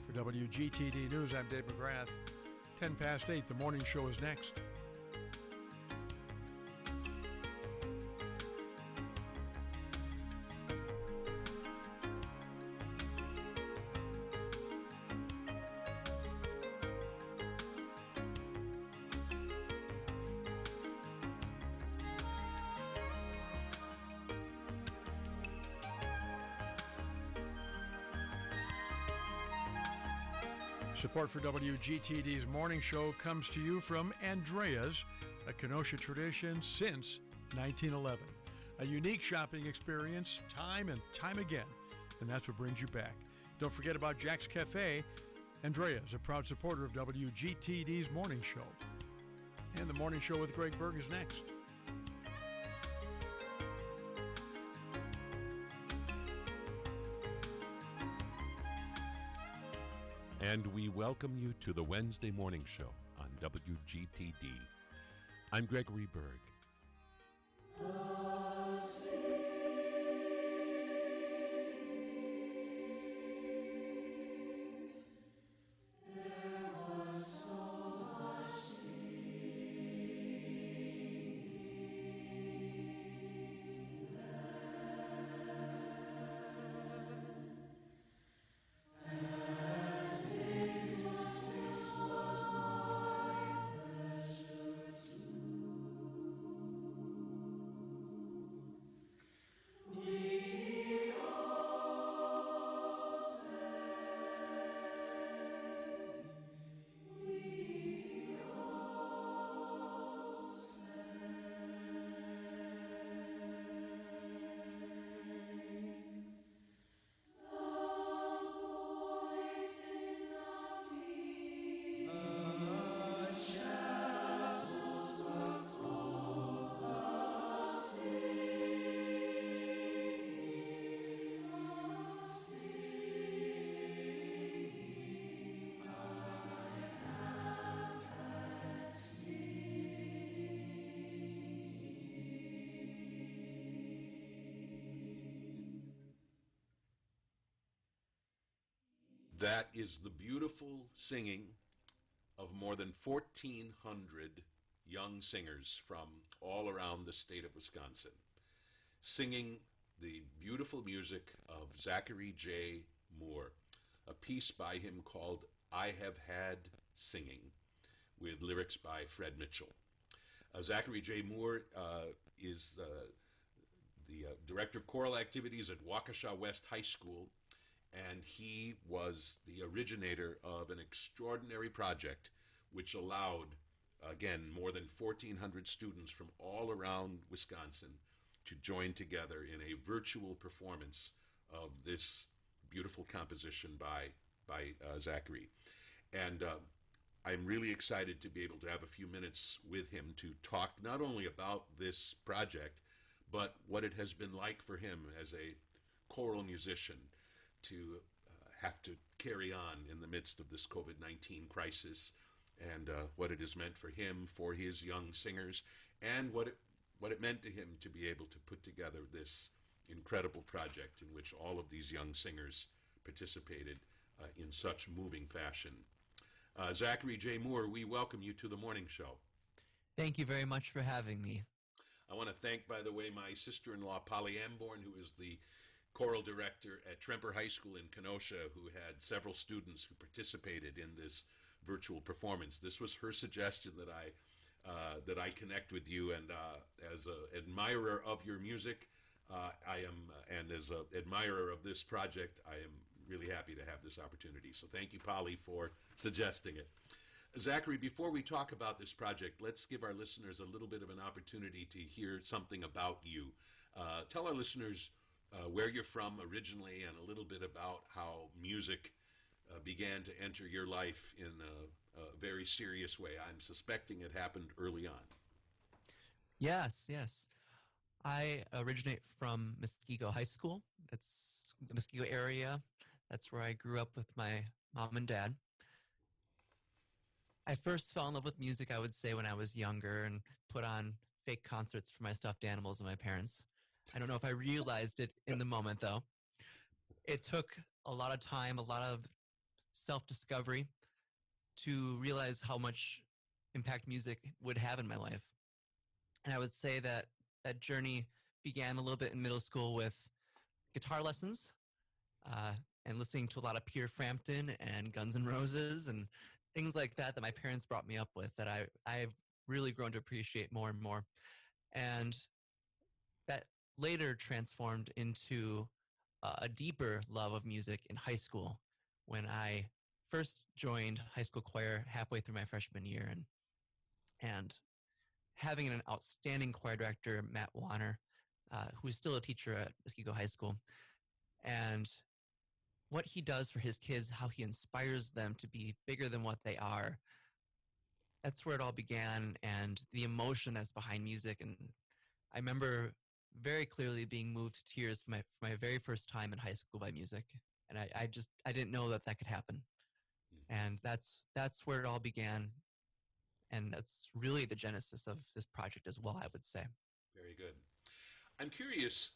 For WGTD News, I'm Dave McGrath. 10 past 8, the morning show is next. Support for WGTD's morning show comes to you from Andrea's, a Kenosha tradition since 1911. A unique shopping experience time and time again, and that's what brings you back. Don't forget about Jack's Cafe. Andrea's, a proud supporter of WGTD's morning show. And the morning show with Greg Berg is next. And we welcome you to the Wednesday morning show on WGTD. I'm Gregory Berg. That is the beautiful singing of more than 1,400 young singers from all around the state of Wisconsin, singing the beautiful music of Zachary J. Moore, a piece by him called I Have Had Singing, with lyrics by Fred Mitchell. Zachary J. Moore is the Director of Choral Activities at Waukesha West High School, and he was the originator of an extraordinary project which allowed, again, more than 1,400 students from all around Wisconsin to join together in a virtual performance of this beautiful composition by Zachary. And I'm really excited to be able to have a few minutes with him to talk not only about this project, but what it has been like for him as a choral musician to have to carry on in the midst of this COVID-19 crisis, and what it has meant for him, for his young singers, and what it meant to him to be able to put together this incredible project in which all of these young singers participated in such moving fashion. Zachary J. Moore, we welcome you to the morning show. Thank you very much for having me. I want to thank, by the way, my sister-in-law, Polly Amborn, who is the choral director at Tremper High School in Kenosha, who had several students who participated in this virtual performance. This was her suggestion that I connect with you, and as an admirer of your music, and as an admirer of this project, I am really happy to have this opportunity. So thank you, Polly, for suggesting it. Zachary, before we talk about this project, let's give our listeners a little bit of an opportunity to hear something about you. Tell our listeners where you're from originally, and a little bit about how music began to enter your life in a very serious way. I'm suspecting it happened early on. Yes. I originate from Muskego High School. That's the Muskego area. That's where I grew up with my mom and dad. I first fell in love with music, I would say, when I was younger and put on fake concerts for my stuffed animals and my parents. I don't know if I realized it in the moment, though. It took a lot of time, a lot of self-discovery to realize how much impact music would have in my life. And I would say that that journey began a little bit in middle school with guitar lessons uh, and listening to a lot of Peter Frampton and Guns N' Roses and things like that that my parents brought me up with that I've really grown to appreciate more and more. And that later transformed into a deeper love of music in high school when I first joined high school choir halfway through my freshman year, and having an outstanding choir director, Matt Warner, who is still a teacher at Muskego High School, and what he does for his kids, how he inspires them to be bigger than what they are. That's where it all began, and the emotion that's behind music. And I remember very clearly being moved to tears for my very first time in high school by music. And I didn't know that could happen. And that's where it all began. And that's really the genesis of this project as well, I would say. Very good. I'm curious,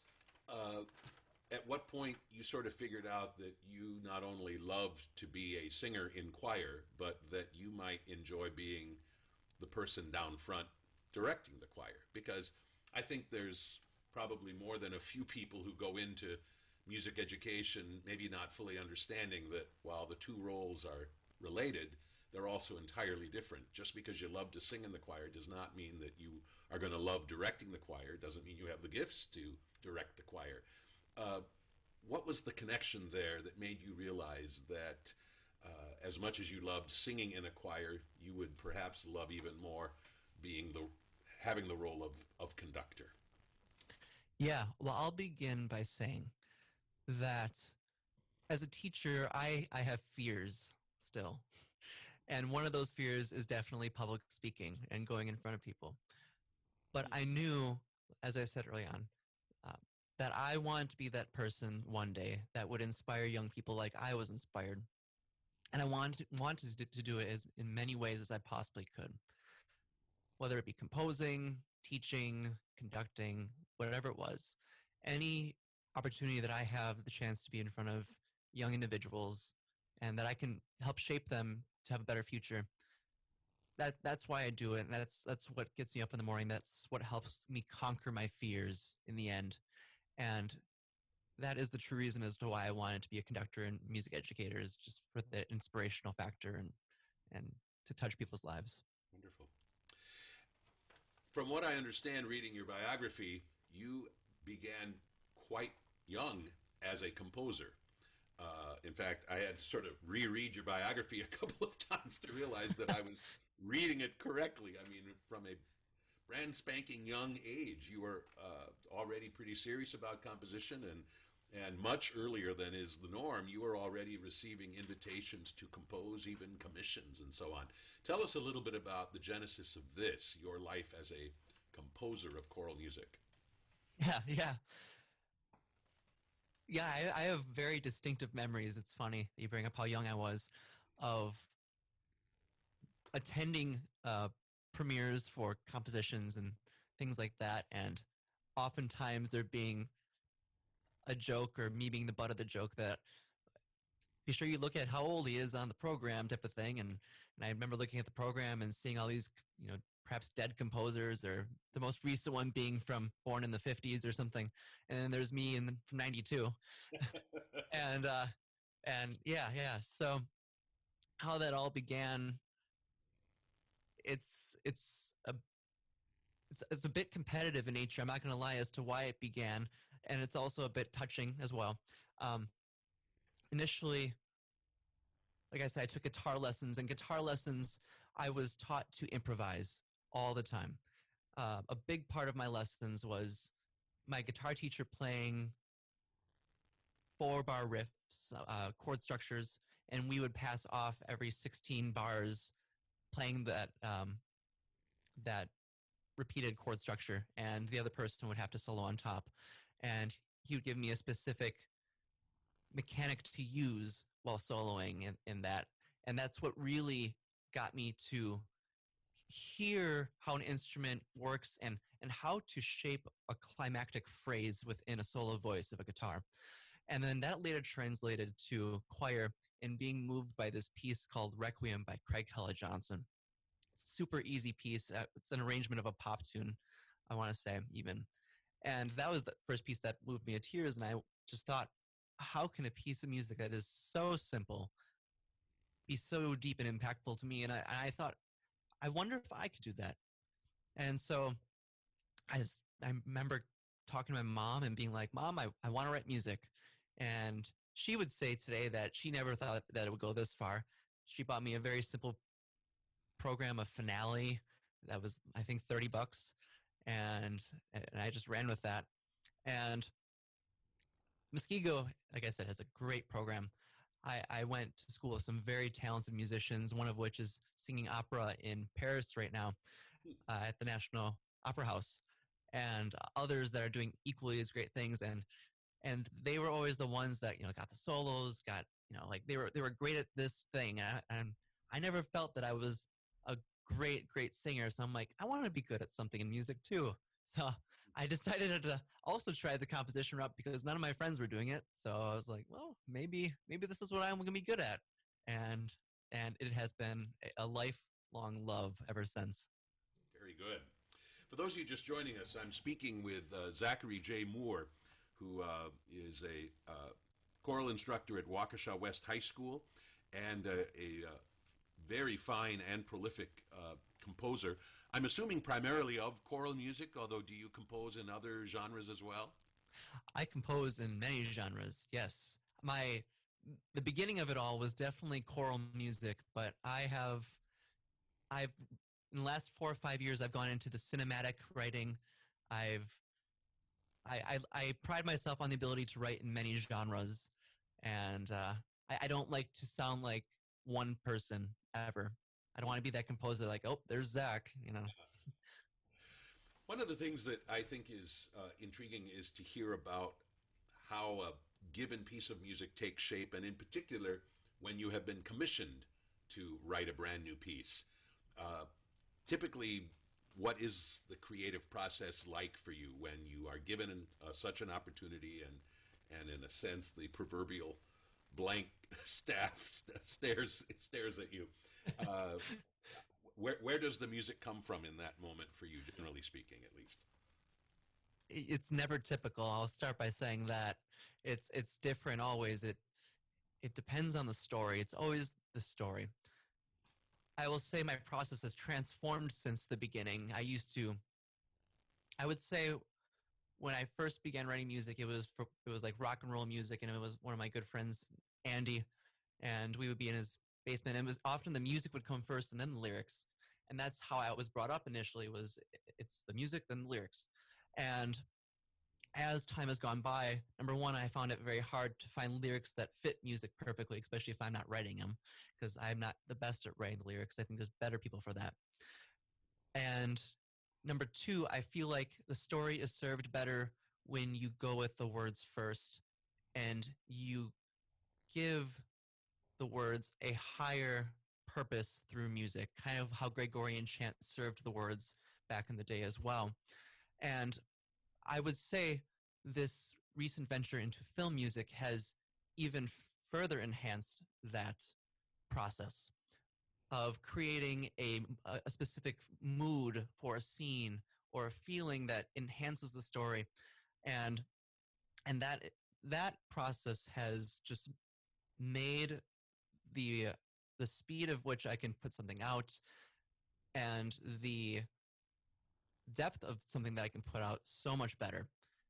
at what point you sort of figured out that you not only loved to be a singer in choir, but that you might enjoy being the person down front directing the choir? Because I think there's probably more than a few people who go into music education maybe not fully understanding that while the two roles are related, they're also entirely different. Just because you love to sing in the choir does not mean that you are going to love directing the choir. Doesn't mean you have the gifts to direct the choir. What was the connection there that made you realize that as much as you loved singing in a choir, you would perhaps love even more having the role of conductor? Yeah, well, I'll begin by saying that as a teacher, I have fears still. And one of those fears is definitely public speaking and going in front of people. But I knew, as I said early on, that I wanted to be that person one day that would inspire young people like I was inspired. And I wanted to do it in many ways as I possibly could, whether it be composing, teaching, conducting, whatever it was. Any opportunity that I have the chance to be in front of young individuals and that I can help shape them to have a better future. That's why I do it. And that's what gets me up in the morning. That's what helps me conquer my fears in the end. And that is the true reason as to why I wanted to be a conductor and music educator, is just for the inspirational factor and to touch people's lives. Wonderful. From what I understand, reading your biography, you began quite young as a composer. In fact, I had to sort of reread your biography a couple of times to realize that I was reading it correctly. I mean, from a brand spanking young age, you were already pretty serious about composition, and much earlier than is the norm, you were already receiving invitations to compose, even commissions and so on. Tell us a little bit about the genesis of this, your life as a composer of choral music. Yeah, I have very distinctive memories. It's funny that you bring up how young I was, of attending premieres for compositions and things like that, and oftentimes there being a joke or me being the butt of the joke that, be sure you look at how old he is on the program type of thing. And I remember looking at the program and seeing all these, perhaps dead composers, or the most recent one being born in the 50s or something. And then there's me from 92. and yeah. So how that all began, it's a bit competitive in nature. I'm not going to lie as to why it began. And it's also a bit touching as well. Initially, like I said, I took guitar lessons, and guitar lessons, I was taught to improvise all the time. A big part of my lessons was my guitar teacher playing 4-bar riffs, chord structures, and we would pass off every 16 bars playing that repeated chord structure, and the other person would have to solo on top. And he would give me a specific mechanic to use while soloing in that. And that's what really got me to hear how an instrument works and how to shape a climactic phrase within a solo voice of a guitar. And then that later translated to choir and being moved by this piece called Requiem by Craig Hella Johnson. It's a super easy piece. It's an arrangement of a pop tune, I want to say, even. And that was the first piece that moved me to tears. And I just thought, how can a piece of music that is so simple be so deep and impactful to me? And I thought, I wonder if I could do that. And so I remember talking to my mom and being like, Mom, I want to write music. And she would say today that she never thought that it would go this far. She bought me a very simple program of Finale that was, I think, $30. And I just ran with that. And Muskego, like I said, has a great program. I went to school with some very talented musicians, one of which is singing opera in Paris right now at the National Opera House, and others that are doing equally as great things. And they were always the ones that, got the solos, like they were great at this thing. And I never felt that I was a great singer. So I'm like, I want to be good at something in music too. So I decided to also try the composition route because none of my friends were doing it. So I was like, well, maybe this is what I'm going to be good at. And it has been a lifelong love ever since. Very good. For those of you just joining us, I'm speaking with Zachary J. Moore, who is a choral instructor at Waukesha West High School and a very fine and prolific composer. I'm assuming primarily of choral music, although do you compose in other genres as well? I compose in many genres, yes. The beginning of it all was definitely choral music, but I've in the last 4 or 5 years, I've gone into the cinematic writing. I pride myself on the ability to write in many genres, and I don't like to sound like one person ever. I don't want to be that composer like, oh, there's Zach, One of the things that I think is intriguing is to hear about how a given piece of music takes shape, and in particular, when you have been commissioned to write a brand new piece. Typically, what is the creative process like for you when you are given such an opportunity and in a sense, the proverbial blank stares at you? Where does the music come from in that moment for you, generally speaking, at least? It's never typical. I'll start by saying that it's different always. It depends on the story. It's always the story. I will say my process has transformed since the beginning. I would say when I first began writing music, it was like rock and roll music, and it was one of my good friends, Andy, and we would be in his basement, and it was often the music would come first and then the lyrics. And that's how I was brought up initially, was it's the music, then the lyrics. And as time has gone by, number one, I found it very hard to find lyrics that fit music perfectly, especially if I'm not writing them, because I'm not the best at writing the lyrics. I think there's better people for that. And number two, I feel like the story is served better when you go with the words first and you give the words a higher purpose through music, kind of how Gregorian chant served the words back in the day as well. And I would say this recent venture into film music has even further enhanced that process of creating a specific mood for a scene or a feeling that enhances the story. And that process has just made the speed of which I can put something out and the depth of something that I can put out so much better.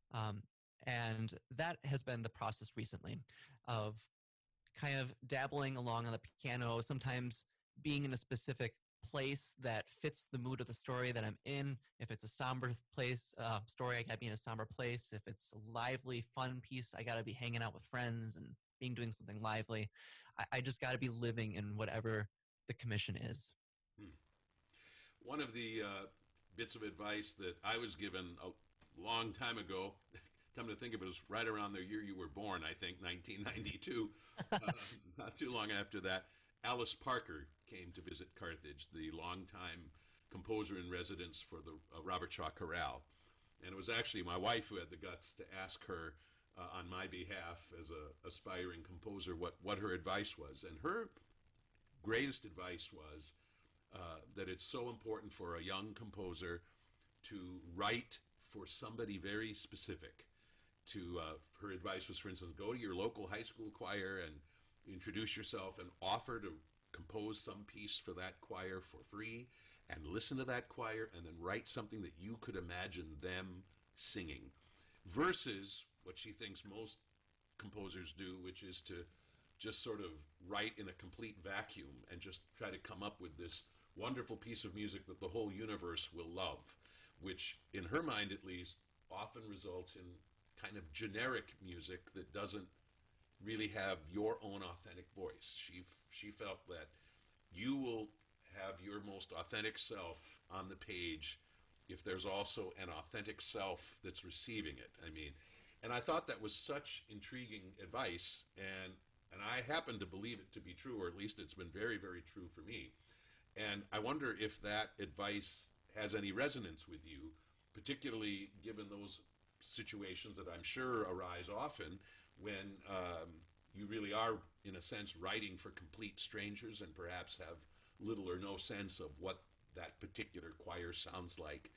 And that has been the process recently of kind of dabbling along on the piano, sometimes being in a specific place that fits the mood of the story that I'm in. If it's a somber story, I gotta be in a somber place. If it's a lively, fun piece, I gotta be hanging out with friends and doing something lively. I just gotta be living in whatever the commission is. One of the bits of advice that I was given a long time ago, come to think of it, was right around the year you were born, I think, 1992. Not too long after that, Alice Parker came to visit Carthage, the longtime composer in residence for the Robert Shaw Chorale. And it was actually my wife who had the guts to ask her on my behalf as a aspiring composer what her advice was. And her greatest advice was that it's so important for a young composer to write for somebody very specific. Her advice was, for instance, go to your local high school choir and introduce yourself and offer to compose some piece for that choir for free, and listen to that choir and then write something that you could imagine them singing, versus what she thinks most composers do, which is to just sort of write in a complete vacuum and just try to come up with this wonderful piece of music that the whole universe will love, which in her mind at least often results in kind of generic music that doesn't really have your own authentic voice. She felt that you will have your most authentic self on the page if there's also an authentic self that's receiving it. I mean, and I thought that was such intriguing advice, and I happen to believe it to be true, or at least it's been very, very true for me. And I wonder if that advice has any resonance with you, particularly given those situations that I'm sure arise often when you really are, in a sense, writing for complete strangers and perhaps have little or no sense of what that particular choir sounds like.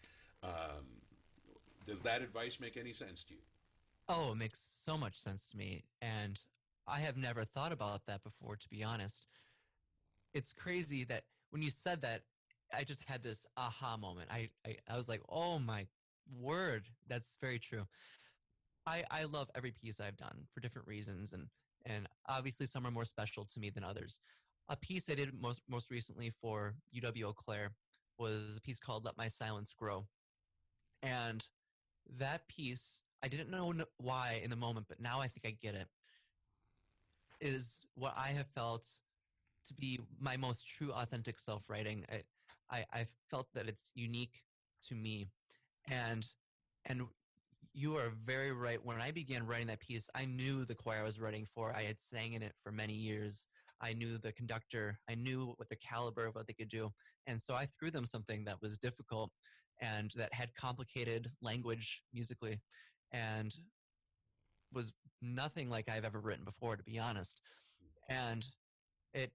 Does that advice make any sense to you? Oh, it makes so much sense to me. And I have never thought about that before, to be honest. It's crazy that when you said that, I just had this aha moment. I was like, oh my word, that's very true. I love every piece I've done for different reasons, and obviously some are more special to me than others. A piece I did most recently for UW Eau Claire was a piece called Let My Silence Grow. And that piece, I didn't know why in the moment, but now I think I get it, is what I have felt to be my most true, authentic self-writing. I felt that it's unique to me. And and you are very right. When I began writing that piece, I knew the choir I was writing for. I had sang in it for many years. I knew the conductor. I knew what the caliber of what they could do. And so I threw them something that was difficult and that had complicated language musically and was nothing like I've ever written before, to be honest. And it,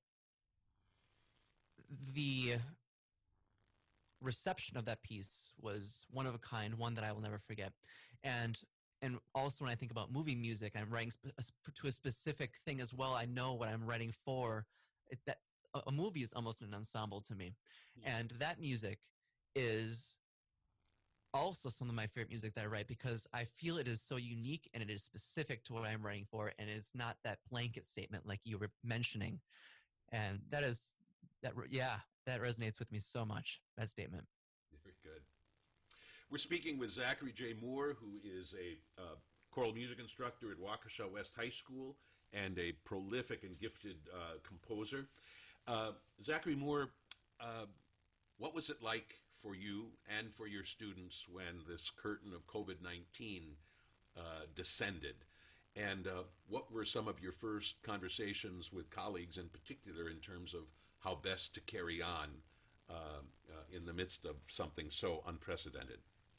the reception of that piece was one of a kind, one that I will never forget. And also when I think about movie music, I'm writing to a specific thing as well. I know what I'm writing for. That a movie is almost an ensemble to me, and that music is also some of my favorite music that I write because I feel it is so unique and it is specific to what I'm writing for, and it's not that blanket statement like you were mentioning. And that resonates with me so much, that statement. Very good. We're speaking with Zachary J. Moore, who is a choral music instructor at Waukesha West High School and a prolific and gifted composer. Zachary Moore, what was it like for you and for your students when this curtain of COVID-19 descended? And what were some of your first conversations with colleagues in particular in terms of how best to carry on in the midst of something so unprecedented?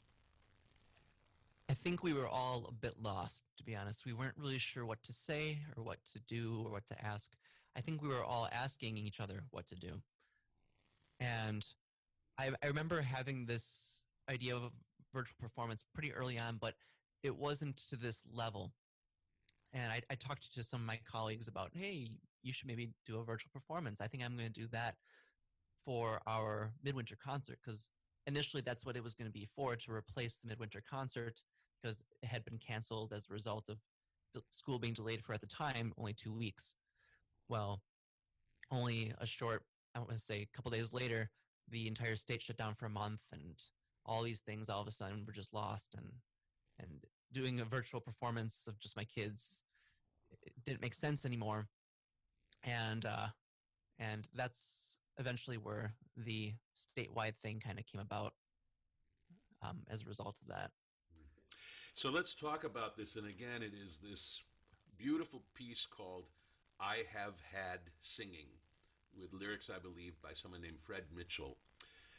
I think we were all a bit lost, to be honest. We weren't really sure what to say or what to do or what to ask. I think we were all asking each other what to do. And I remember having this idea of a virtual performance pretty early on, but it wasn't to this level. And I talked to some of my colleagues about, hey, you should maybe do a virtual performance. I think I'm going to do that for our midwinter concert, because initially that's what it was going to be for, to replace the midwinter concert, because it had been canceled as a result of school being delayed for, at the time, only 2 weeks. Well, only a short, I want to say a couple days later, the entire state shut down for a month, and all these things all of a sudden were just lost. And doing a virtual performance of just my kids, it didn't make sense anymore. And that's eventually where the statewide thing kind of came about as a result of that. So let's talk about this. And again, it is this beautiful piece called I Have Had Singing, with lyrics, I believe, by someone named Fred Mitchell.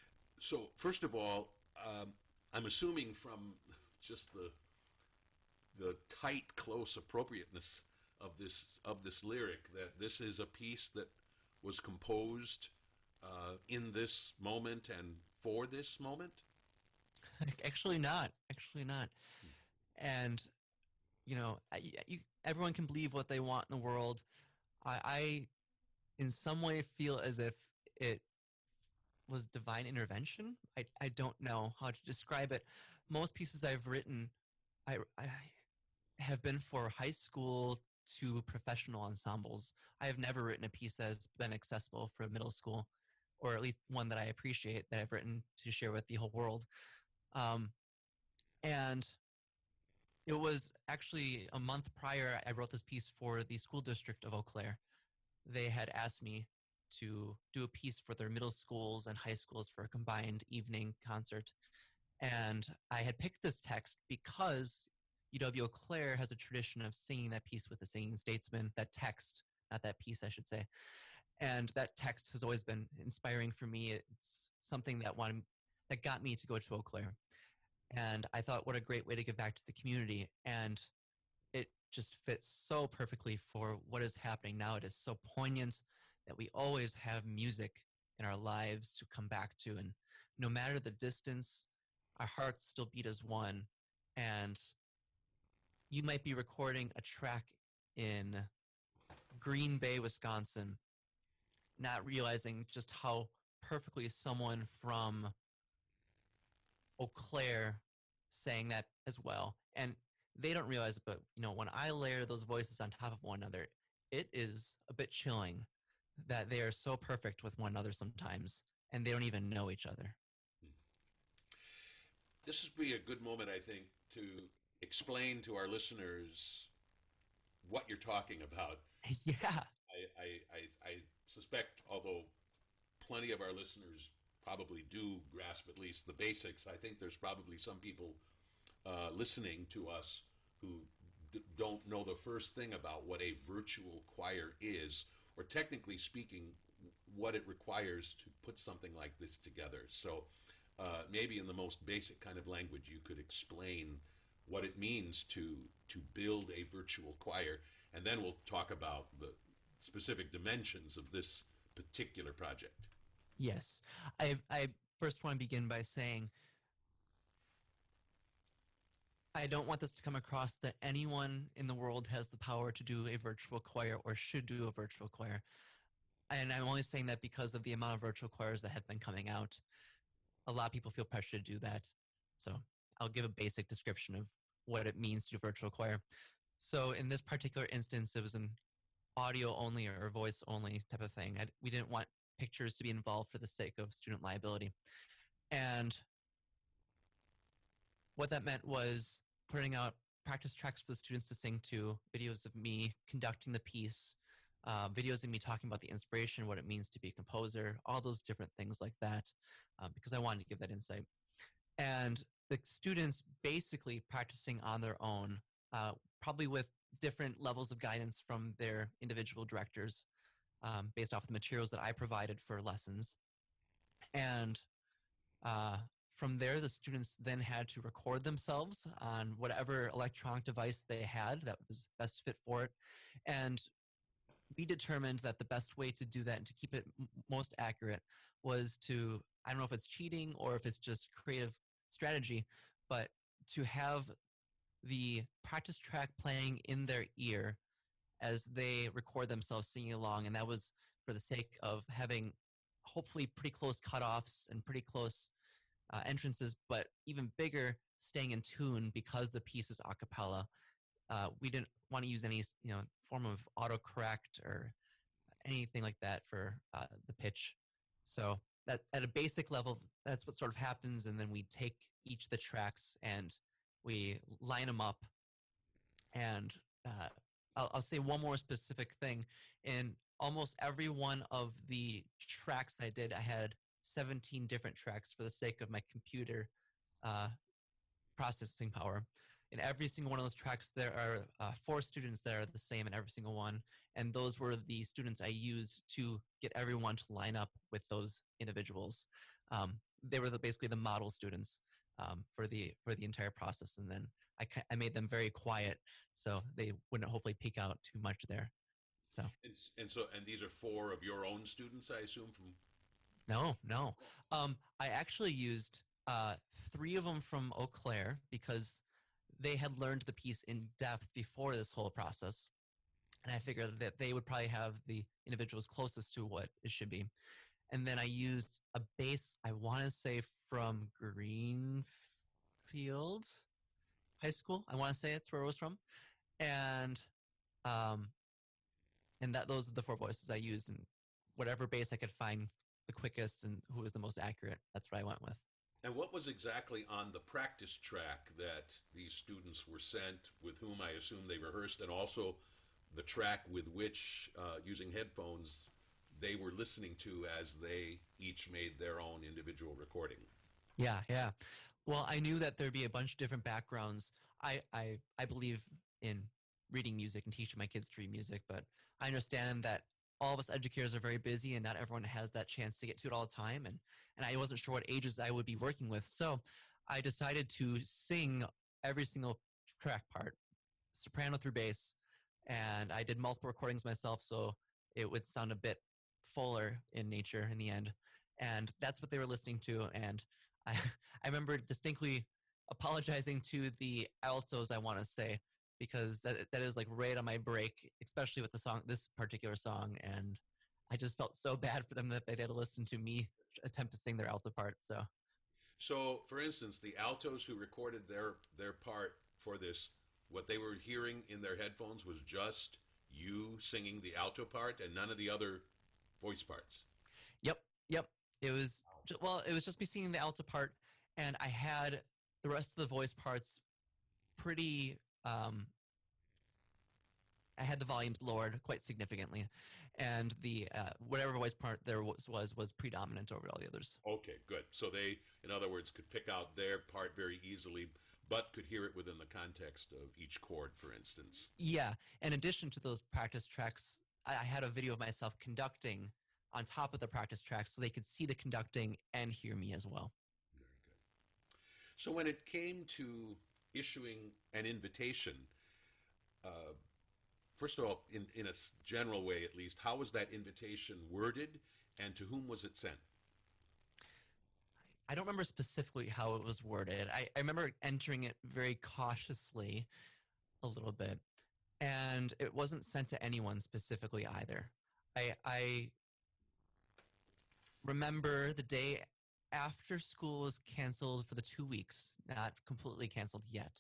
So first of all, I'm assuming from just the tight, close appropriateness of this lyric, that this is a piece that was composed in this moment and for this moment? Actually not. Actually not. And everyone can believe what they want in the world. I in some way feel as if it was divine intervention. I don't know how to describe it. Most pieces I've written, I have been for high school to professional ensembles. I have never written a piece that has been accessible for middle school, or at least one that I appreciate that I've written to share with the whole world. And it was actually a month prior, I wrote this piece for the school district of Eau Claire. They had asked me to do a piece for their middle schools and high schools for a combined evening concert. And I had picked this text because UW Eau Claire has a tradition of singing that piece with the singing statesman, that text, not that piece, I should say. And that text has always been inspiring for me. It's something that got me to go to Eau Claire. And I thought, what a great way to give back to the community. And it just fits so perfectly for what is happening now. It is so poignant that we always have music in our lives to come back to. And no matter the distance, our hearts still beat as one. And you might be recording a track in Green Bay, Wisconsin, not realizing just how perfectly someone from Eau Claire sang that as well. And they don't realize it, but when I layer those voices on top of one another, it is a bit chilling that they are so perfect with one another sometimes, and they don't even know each other. This would be a good moment, I think, to explain to our listeners what you're talking about. Yeah. I suspect, although plenty of our listeners probably do grasp at least the basics, I think there's probably some people listening to us who don't know the first thing about what a virtual choir is, or technically speaking, what it requires to put something like this together. So maybe in the most basic kind of language, you could explain what it means to build a virtual choir, and then we'll talk about the specific dimensions of this particular project. Yes. I first want to begin by saying I don't want this to come across that anyone in the world has the power to do a virtual choir or should do a virtual choir. And I'm only saying that because of the amount of virtual choirs that have been coming out. A lot of people feel pressure to do that. So I'll give a basic description of what it means to do virtual choir. So in this particular instance, it was an audio only or voice only type of thing. We didn't want pictures to be involved for the sake of student liability. And what that meant was putting out practice tracks for the students to sing to, videos of me conducting the piece, videos of me talking about the inspiration, what it means to be a composer, all those different things like that, because I wanted to give that insight. And the students basically practicing on their own, probably with different levels of guidance from their individual directors, based off the materials that I provided for lessons. And from there, the students then had to record themselves on whatever electronic device they had that was best fit for it. And we determined that the best way to do that and to keep it most accurate was to, I don't know if it's cheating or if it's just creative strategy, but to have the practice track playing in their ear as they record themselves singing along. And that was for the sake of having hopefully pretty close cutoffs and pretty close entrances, but even bigger, staying in tune because the piece is a cappella. We didn't want to use any form of autocorrect or anything like that for the pitch. So that at a basic level, that's what sort of happens. And then we take each of the tracks and we line them up. And I'll say one more specific thing. In almost every one of the tracks that I did, I had 17 different tracks for the sake of my computer processing power. In every single one of those tracks, there are 4 students that are the same in every single one. And those were the students I used to get everyone to line up with those individuals. They were basically the model students for the entire process. And then I made them very quiet so they wouldn't hopefully peek out too much there. So And these are four of your own students, I assume, from. no. I actually used three of them from Eau Claire because they had learned the piece in depth before this whole process. And I figured that they would probably have the individuals closest to what it should be. And then I used a bass, I want to say from Greenfield High School. I want to say it's where it was from. And those are the four voices I used, and whatever bass I could find the quickest and who was the most accurate, that's what I went with. And what was exactly on the practice track that these students were sent, with whom I assume they rehearsed, and also the track with which, using headphones, they were listening to as they each made their own individual recording? Yeah. Well, I knew that there'd be a bunch of different backgrounds. I believe in reading music and teaching my kids to read music, but I understand that all of us educators are very busy and not everyone has that chance to get to it all the time. And I wasn't sure what ages I would be working with. So I decided to sing every single track part, soprano through bass. And I did multiple recordings myself so it would sound a bit fuller in nature in the end. And that's what they were listening to. And I remember distinctly apologizing to the altos, I want to say, because that is like right on my break, especially with this particular song. And I just felt so bad for them that they had to listen to me attempt to sing their alto part. So, for instance, the altos who recorded their part for this, what they were hearing in their headphones was just you singing the alto part and none of the other voice parts. Yep. It was just me singing the alto part, and I had the rest of the voice parts pretty. I had the volumes lowered quite significantly, and the whatever voice part there was predominant over all the others. Okay, good. So they, in other words, could pick out their part very easily, but could hear it within the context of each chord, for instance. Yeah. In addition to those practice tracks, I had a video of myself conducting on top of the practice tracks so they could see the conducting and hear me as well. Very good. So when it came to issuing an invitation, first of all, in a general way at least, how was that invitation worded and to whom was it sent? I don't remember specifically how it was worded. I remember entering it very cautiously a little bit, and it wasn't sent to anyone specifically either. I remember the day after school was canceled for the 2 weeks, not completely canceled yet.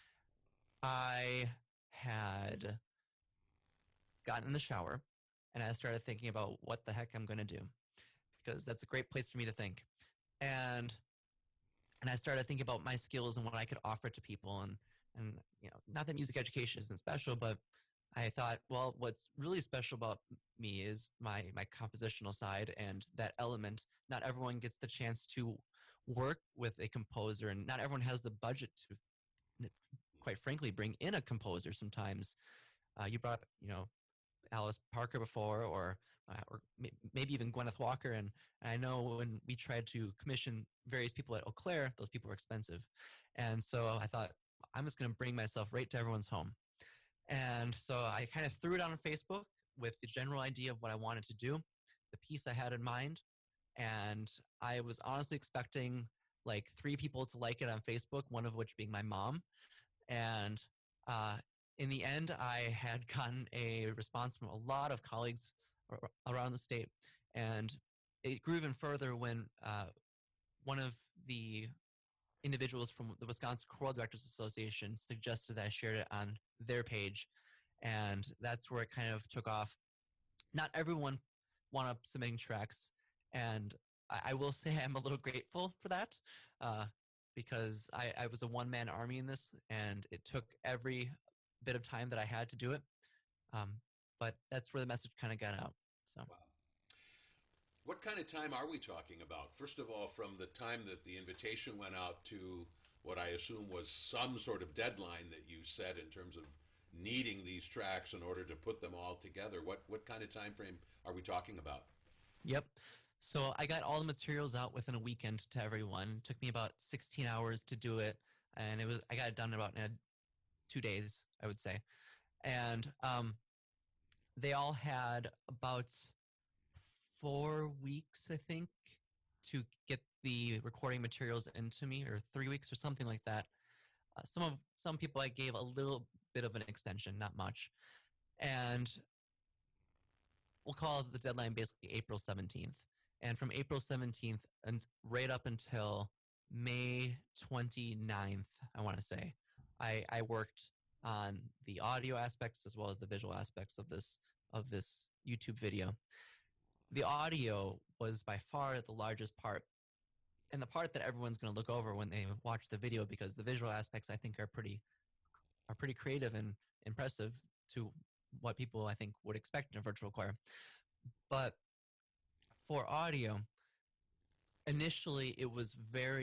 I had gotten in the shower and I started thinking about what the heck I'm going to do, because that's a great place for me to think. And I started thinking about my skills and what I could offer to people. And not that music education isn't special, but I thought, well, what's really special about me is my compositional side and that element. Not everyone gets the chance to work with a composer, and not everyone has the budget to, quite frankly, bring in a composer sometimes. You brought up, Alice Parker before, or maybe even Gwyneth Walker. And I know when we tried to commission various people at Eau Claire, those people were expensive. And so I thought, I'm just going to bring myself right to everyone's home. And so I kind of threw it on Facebook with the general idea of what I wanted to do, the piece I had in mind. And I was honestly expecting like 3 people to like it on Facebook, one of which being my mom. And in the end, I had gotten a response from a lot of colleagues around the state. And it grew even further when one of the individuals from the Wisconsin Choral Directors Association suggested that I shared it on their page. And that's where it kind of took off. Not everyone wound up submitting tracks. And I will say I'm a little grateful for that because I was a one-man army in this, and it took every bit of time that I had to do it. But that's where the message kind of got out. So. Wow. What kind of time are we talking about? First of all, from the time that the invitation went out to what I assume was some sort of deadline that you set in terms of needing these tracks in order to put them all together. What kind of time frame are we talking about? Yep. So I got all the materials out within a weekend to everyone. It took me about 16 hours to do it. and I got it done about in 2 days, I would say. And they all had about 4 weeks, I think, to get the recording materials into me, or 3 weeks or something like that. Some people I gave a little bit of an extension, not much, and we'll call the deadline basically April 17th. And from April 17th and right up until May 29th, I want to say, I worked on the audio aspects as well as the visual aspects of this YouTube video. The audio was by far the largest part, and the part that everyone's going to look over when they watch the video, because the visual aspects I think are pretty creative and impressive to what people I think would expect in a virtual choir. But for audio, initially it was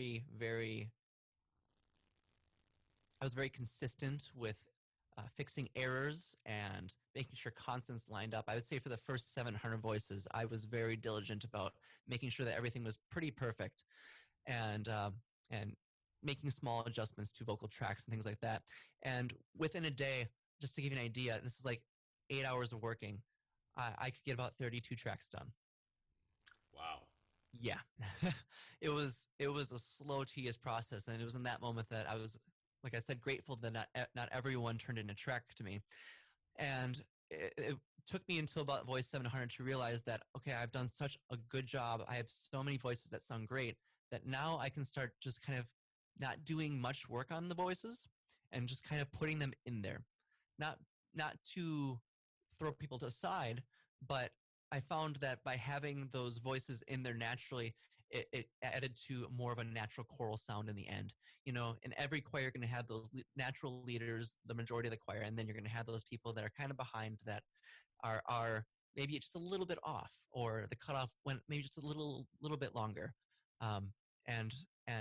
I was very consistent with fixing errors and making sure constants lined up. I would say for the first 700 voices, I was very diligent about making sure that everything was pretty perfect, and making small adjustments to vocal tracks and things like that. And within a day, just to give you an idea, this is like 8 hours of working, I could get about 32 tracks done. Wow. Yeah. It was a slow, tedious process, and it was in that moment that I was, like I said, grateful that not everyone turned in a track to me. And it took me until about voice 700 to realize that, okay, I've done such a good job. I have so many voices that sound great that now I can start just kind of not doing much work on the voices and just kind of putting them in there. Not to throw people to the side, but I found that by having those voices in there naturally, it added to more of a natural choral sound in the end. You know, in every choir, you're going to have those natural leaders, the majority of the choir, and then you're going to have those people that are kind of behind that are maybe just a little bit off, or the cutoff went maybe just a little bit longer. And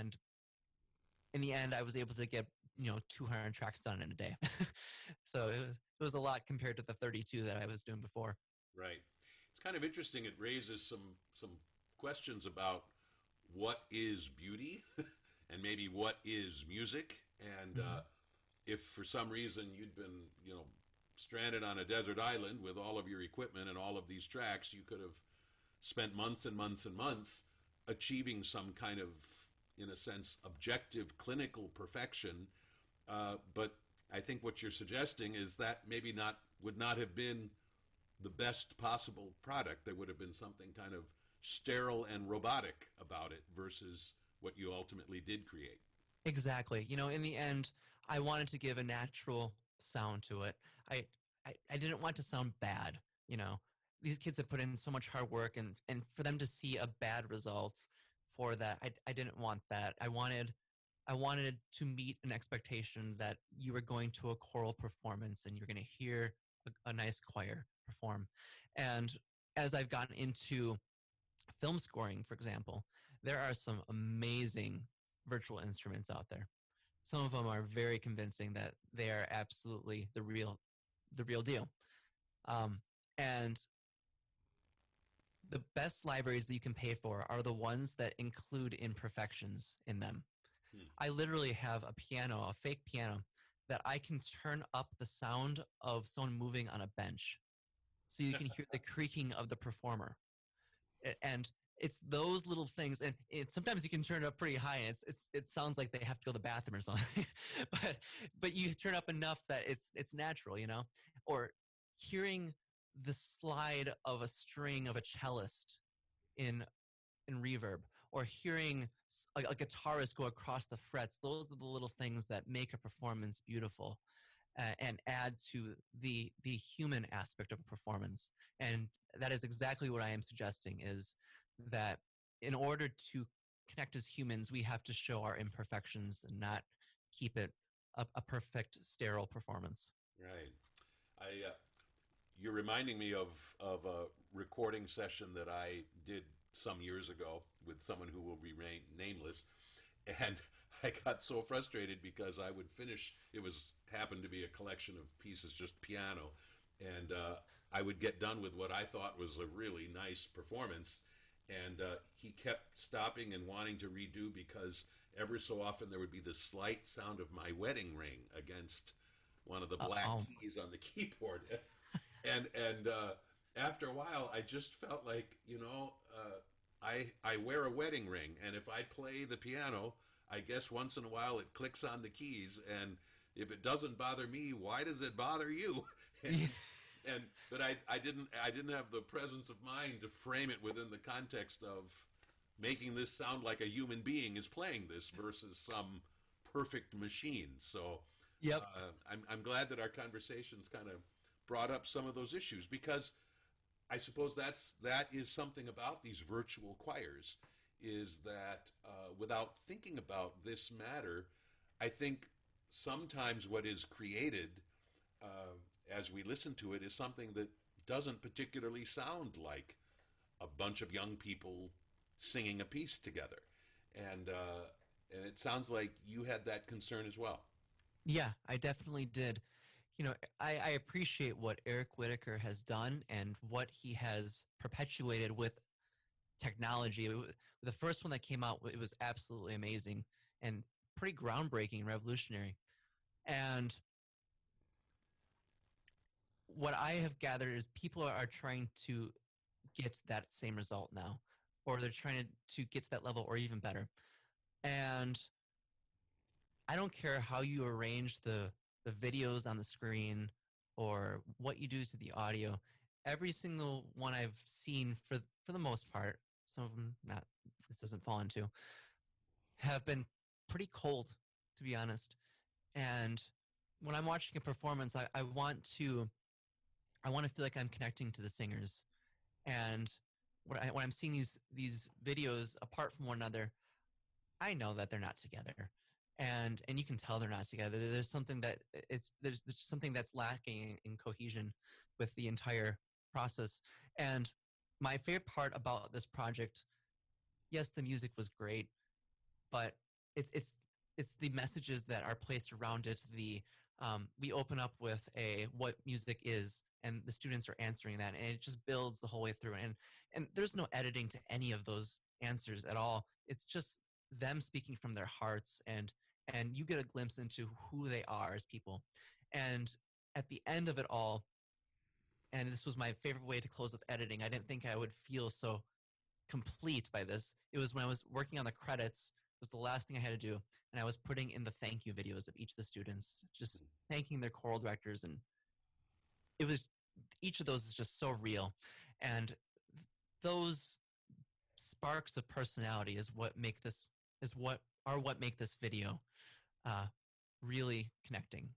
in the end, I was able to get 200 tracks done in a day. So it was a lot compared to the 32 that I was doing before. Right. It's kind of interesting. It raises some questions about what is beauty and maybe what is music. And if for some reason you'd been, stranded on a desert island with all of your equipment and all of these tracks, you could have spent months and months and months achieving some kind of, in a sense, objective clinical perfection. But I think what you're suggesting is that maybe would not have been the best possible product. There would have been something kind of sterile and robotic about it versus what you ultimately did create. Exactly. In the end, I wanted to give a natural sound to it. I didn't want to sound bad. These kids have put in so much hard work, and for them to see a bad result for that, I didn't want that. I wanted to meet an expectation that you were going to a choral performance and you're going to hear a nice choir perform. And as I've gotten into film scoring, for example, there are some amazing virtual instruments out there. Some of them are very convincing that they are absolutely the real deal. And the best libraries that you can pay for are the ones that include imperfections in them. I literally have a piano, a fake piano, that I can turn up the sound of someone moving on a bench, so you can hear the creaking of the performer. And it's those little things, and sometimes you can turn it up pretty high, and it sounds like they have to go to the bathroom or something. but you turn up enough that it's natural, Or hearing the slide of a string of a cellist in reverb, or hearing a guitarist go across the frets. Those are the little things that make a performance beautiful, and add to the human aspect of a performance. And that is exactly what I am suggesting, is that in order to connect as humans, we have to show our imperfections and not keep it a perfect, sterile performance. Right. You're reminding me of a recording session that I did some years ago with someone who will remain nameless, and I got so frustrated because I would finish. It happened to be a collection of pieces, just piano, and I would get done with what I thought was a really nice performance, and he kept stopping and wanting to redo because every so often there would be the slight sound of my wedding ring against one of the black Oh, keys on the keyboard. And after a while, I just felt like, I wear a wedding ring, and if I play the piano, I guess once in a while it clicks on the keys, and if it doesn't bother me, why does it bother you? And but I didn't have the presence of mind to frame it within the context of making this sound like a human being is playing this versus some perfect machine. So yep. I'm glad that our conversations kind of brought up some of those issues, because I suppose that is something about these virtual choirs, is that without thinking about this matter, I think sometimes what is created as we listen to it is something that doesn't particularly sound like a bunch of young people singing a piece together, and it sounds like you had that concern as well. Yeah, I definitely did. I appreciate what Eric Whitaker has done and what he has perpetuated with technology. The first one that came out, it was absolutely amazing and pretty groundbreaking, revolutionary. And what I have gathered is people are trying to get that same result now, or they're trying to get to that level or even better. And I don't care how you arrange the videos on the screen or what you do to the audio. Every single one I've seen, for the most part, some of them not, this doesn't fall into, have been pretty cold, to be honest. And when I'm watching a performance, I want to feel like I'm connecting to the singers. And when I'm seeing these videos apart from one another, I know that they're not together, and you can tell they're not together. There's something that there's something that's lacking in cohesion with the entire process. And my favorite part about this project, yes, the music was great, but it's the messages that are placed around it. We open up with a what music is, and the students are answering that, and it just builds the whole way through. And there's no editing to any of those answers at all. It's just them speaking from their hearts, and you get a glimpse into who they are as people. And at the end of it all, and this was my favorite way to close with editing, I didn't think I would feel so complete by this. It was when I was working on the credits, was the last thing I had to do, and I was putting in the thank you videos of each of the students, just thanking their choral directors. And it was, each of those is just so real, and those sparks of personality is what make this what make this video really connecting.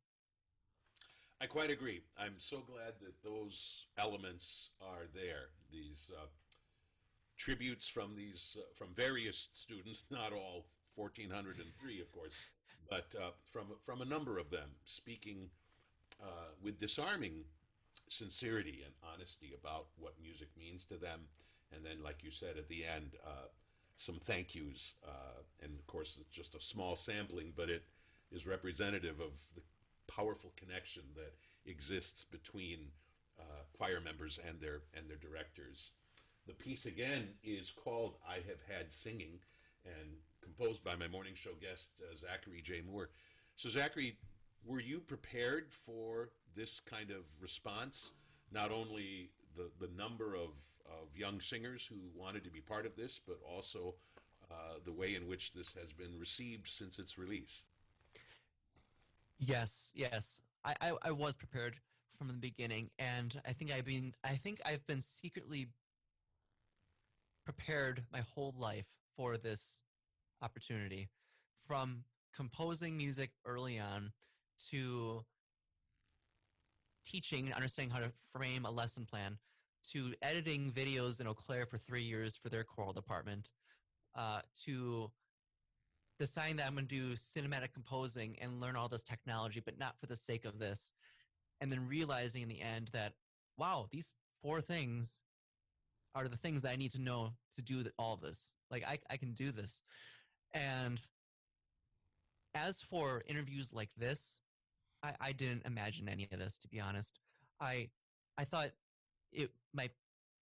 I quite agree. I'm so glad that those elements are there. These tributes from from various students, not all 1,403, of course, but from a number of them, speaking with disarming sincerity and honesty about what music means to them. And then, like you said, at the end, some thank yous. And of course, it's just a small sampling, but it is representative of the powerful connection that exists between choir members and their directors. The piece again is called "I Have Had Singing," and composed by my morning show guest Zachary J. Moore. So, Zachary, were you prepared for this kind of response? Not only the number of young singers who wanted to be part of this, but also the way in which this has been received since its release. Yes. I was prepared from the beginning, and I think I've been secretly prepared my whole life for this opportunity, from composing music early on to teaching and understanding how to frame a lesson plan, to editing videos in Eau Claire for 3 years for their choral department, to deciding that I'm going to do cinematic composing and learn all this technology, but not for the sake of this. And then realizing in the end that, wow, these 4 things are the things that I need to know to do all this. Like, I can do this. And as for interviews like this, I didn't imagine any of this, to be honest. I thought my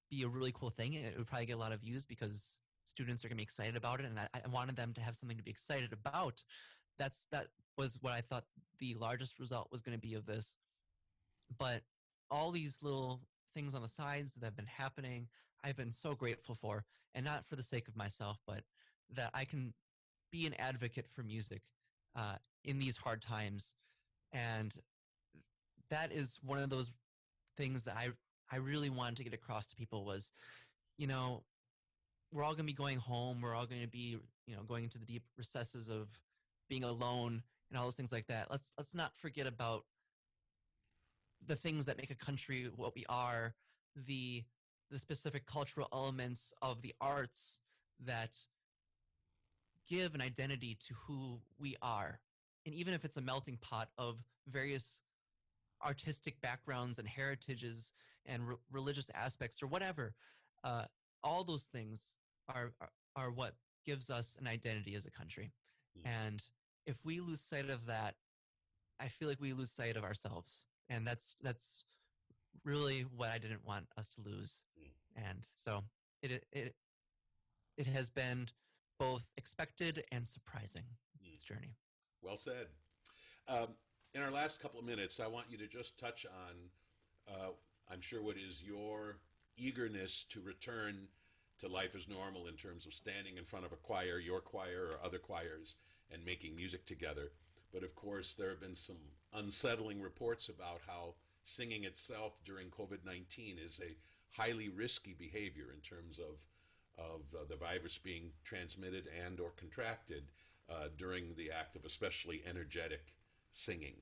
be a really cool thing. It would probably get a lot of views because students are going to be excited about it, and I wanted them to have something to be excited about. That was what I thought the largest result was going to be of this. But all these little things on the sides that have been happening, I've been so grateful for, and not for the sake of myself, but that I can be an advocate for music in these hard times. And that is one of those things that I really wanted to get across to people was, you know, we're all going to be going home. We're all going to be, going into the deep recesses of being alone and all those things like that. Let's not forget about the things that make a country what we are, the specific cultural elements of the arts that give an identity to who we are. And even if it's a melting pot of various artistic backgrounds and heritages and religious aspects or whatever, all those things are what gives us an identity as a country. And if we lose sight of that, I feel like we lose sight of ourselves. And that's really what I didn't want us to lose. And so it has been both expected and surprising, this journey. Well said. In our last couple of minutes, I want you to just touch on, I'm sure, what is your eagerness to return to life as normal in terms of standing in front of a choir, your choir or other choirs, and making music together. But of course, there have been some unsettling reports about how singing itself during COVID-19 is a highly risky behavior in terms of the virus being transmitted and or contracted during the act of especially energetic singing.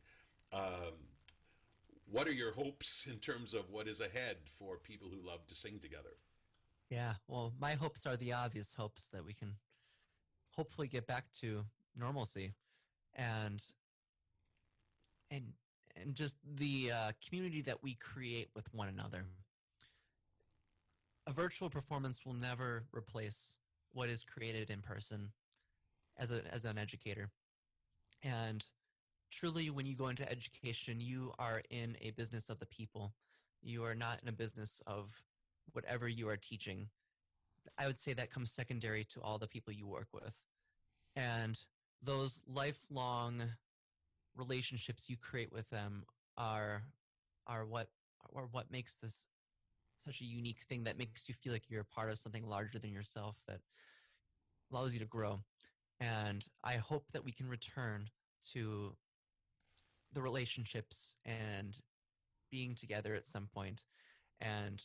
What are your hopes in terms of what is ahead for people who love to sing together? Yeah, well, my hopes are the obvious hopes that we can hopefully get back to normalcy and just the community that we create with one another. A virtual performance will never replace what is created in person as an educator. And truly, when you go into education, you are in a business of the people. You are not in a business of whatever you are teaching. I would say that comes secondary to all the people you work with. And those lifelong relationships you create with them are what makes this such a unique thing, that makes you feel like you're a part of something larger than yourself, that allows you to grow. And I hope that we can return to the relationships and being together at some point. And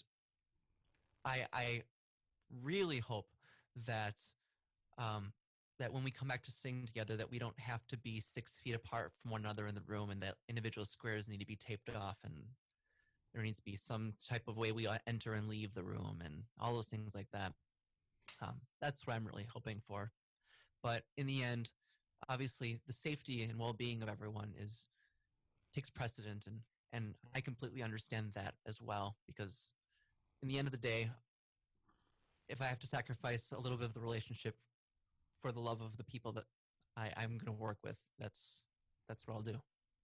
I really hope that that when we come back to sing together, that we don't have to be 6 feet apart from one another in the room, and that individual squares need to be taped off, and there needs to be some type of way we enter and leave the room, and all those things like that. That's what I'm really hoping for. But in the end, obviously, the safety and well-being of everyone takes precedent, and I completely understand that as well, because in the end of the day, if I have to sacrifice a little bit of the relationship for the love of the people that I'm going to work with, that's what I'll do.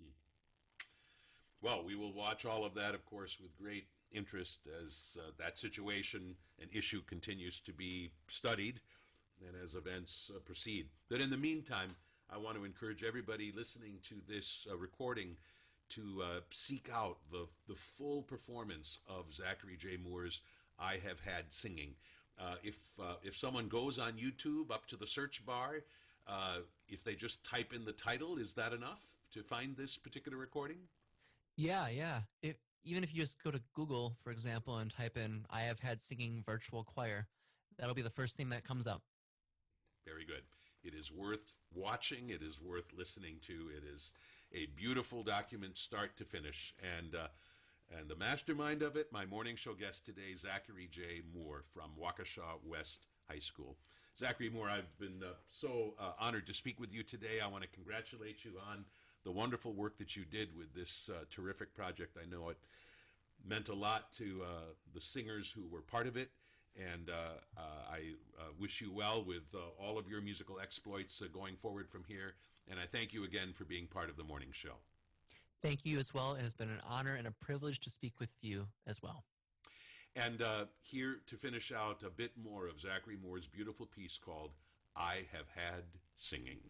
Well, we will watch all of that, of course, with great interest as that situation and issue continues to be studied and as events proceed. But in the meantime, I want to encourage everybody listening to this recording to seek out the full performance of Zachary J. Moore's I Have Had Singing. If someone goes on YouTube up to the search bar, if they just type in the title, is that enough to find this particular recording? Yeah. Even if you just go to Google, for example, and type in I Have Had Singing Virtual Choir, that'll be the first thing that comes up. Very good. It is worth watching. It is worth listening to. It is a beautiful document, start to finish. And the mastermind of it, my morning show guest today, Zachary J. Moore from Waukesha West High School. Zachary Moore, I've been so honored to speak with you today. I want to congratulate you on the wonderful work that you did with this terrific project. I know it meant a lot to the singers who were part of it, and I wish you well with all of your musical exploits going forward from here. And I thank you again for being part of the morning show. Thank you as well. It has been an honor and a privilege to speak with you as well. And here to finish out a bit more of Zachary Moore's beautiful piece called I Have Had Singing.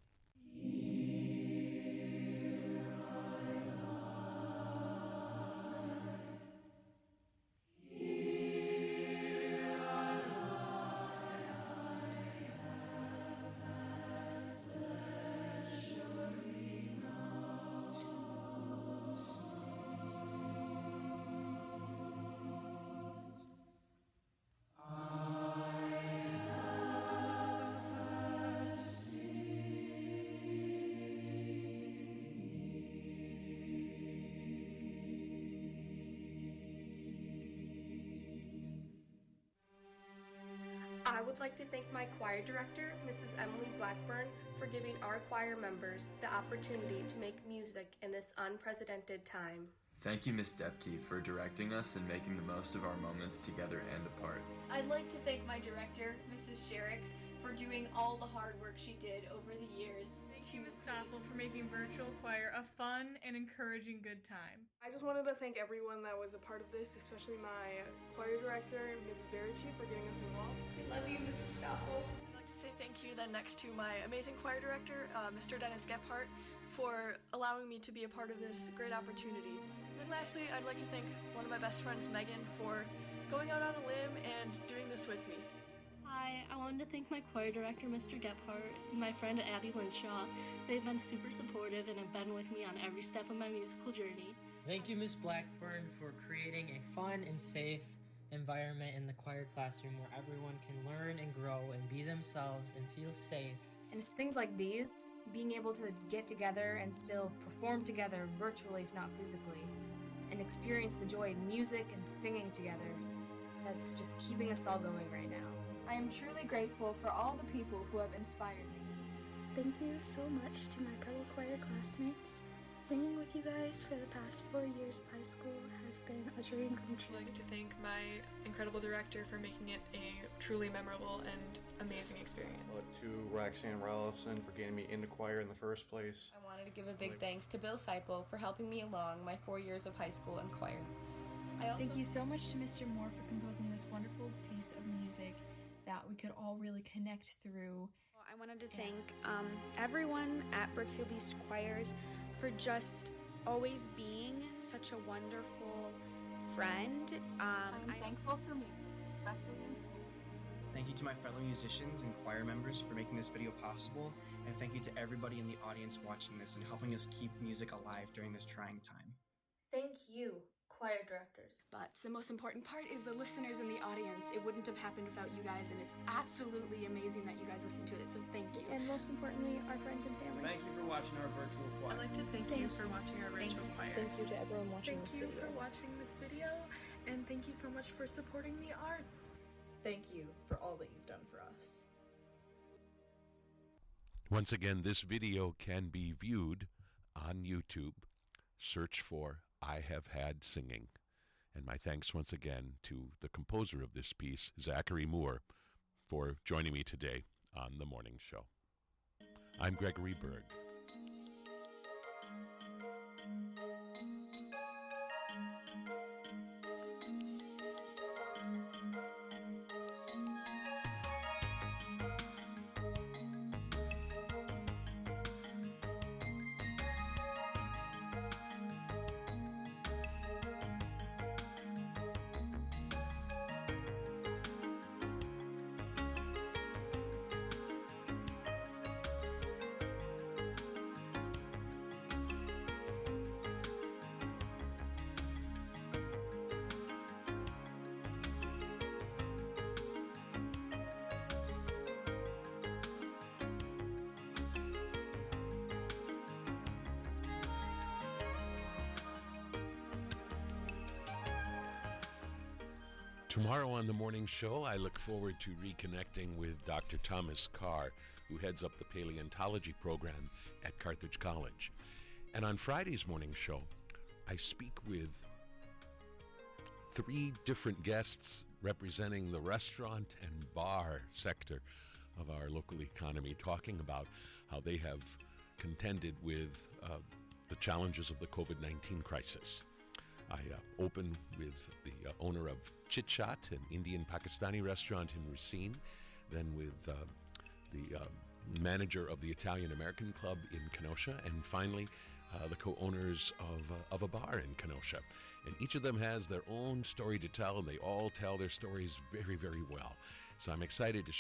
I would like to thank my choir director, Mrs. Emily Blackburn, for giving our choir members the opportunity to make music in this unprecedented time. Thank you, Miss Depke, for directing us and making the most of our moments together and apart. I'd like to thank my director, Mrs. Sherrick, for doing all the hard work she did over the years. Thank you, Ms. Stoffel, for making virtual choir a fun and encouraging good time. I just wanted to thank everyone that was a part of this, especially my choir director, Mrs. Barici, for getting us involved. We love you, Mrs. Stoffel. I'd like to say thank you then next to my amazing choir director, Mr. Dennis Gephardt, for allowing me to be a part of this great opportunity. And then lastly, I'd like to thank one of my best friends, Megan, for going out on a limb and doing this with me. Hi, I wanted to thank my choir director, Mr. Gephardt, and my friend Abby Linshaw. They've been super supportive and have been with me on every step of my musical journey. Thank you, Ms. Blackburn, for creating a fun and safe environment in the choir classroom where everyone can learn and grow and be themselves and feel safe. And it's things like these, being able to get together and still perform together virtually, if not physically, and experience the joy of music and singing together, that's just keeping us all going right now. I am truly grateful for all the people who have inspired me. Thank you so much to my fellow choir classmates. Singing with you guys for the past 4 years of high school has been a dream come true. I'd like to thank my incredible director for making it a truly memorable and amazing experience. To Roxanne Ralphson for getting me into choir in the first place. I wanted to give a big thanks to Bill Seipel for helping me along my 4 years of high school and choir. Thank you so much to Mr. Moore for composing this wonderful piece of music that we could all really connect through. I wanted to thank everyone at Brookfield East Choirs for just always being such a wonderful friend. I'm thankful for music, especially in school. Thank you to my fellow musicians and choir members for making this video possible, and thank you to everybody in the audience watching this and helping us keep music alive during this trying time. Thank you, choir directors. But the most important part is the listeners in the audience. It wouldn't have happened without you guys, and it's absolutely amazing that you guys listen to it, so thank you. And most importantly, our friends and family. Thank you for watching our virtual choir. I'd like to thank you for watching our virtual choir. Thank you to everyone watching this video. Thank you for watching this video, and thank you so much for supporting the arts. Thank you for all that you've done for us. Once again, this video can be viewed on YouTube. Search for I Have Had Singing. And my thanks once again to the composer of this piece, Zachary Moore, for joining me today on The Morning Show. I'm Gregory Berg. Tomorrow on The Morning Show, I look forward to reconnecting with Dr. Thomas Carr, who heads up the paleontology program at Carthage College. And on Friday's Morning Show, I speak with 3 different guests representing the restaurant and bar sector of our local economy, talking about how they have contended with the challenges of the COVID-19 crisis. I open with the owner of Chit Chat, an Indian Pakistani restaurant in Racine, then with the manager of the Italian American Club in Kenosha, and finally the co-owners of a bar in Kenosha. And each of them has their own story to tell, and they all tell their stories very, very well. So I'm excited to